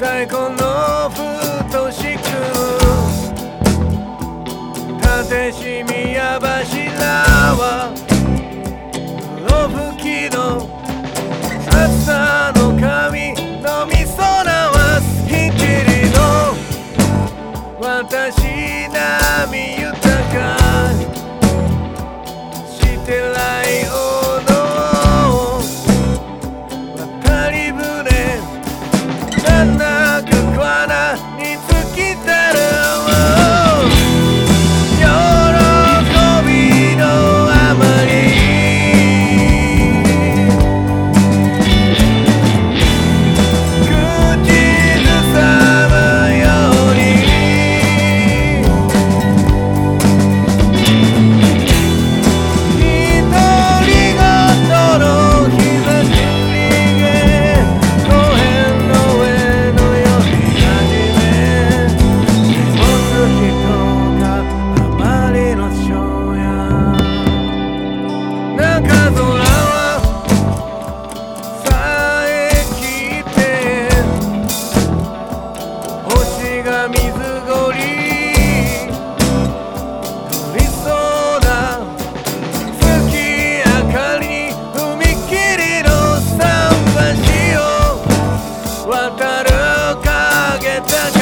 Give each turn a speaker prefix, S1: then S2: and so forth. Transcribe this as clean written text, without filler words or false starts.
S1: 太鼓のふとしく縦しみや柱は黒吹きの朝の髪のみそなわすひきりの私並み豊かしてないおの渡り船七く罠に尽きたる喜びのあまり口ずさむように独り言の日差しにげ公園の上のように始め持つ人があまりの性や中空はさえきって星が水ごり取りそうな月明かりに踏切の桟橋を渡る影た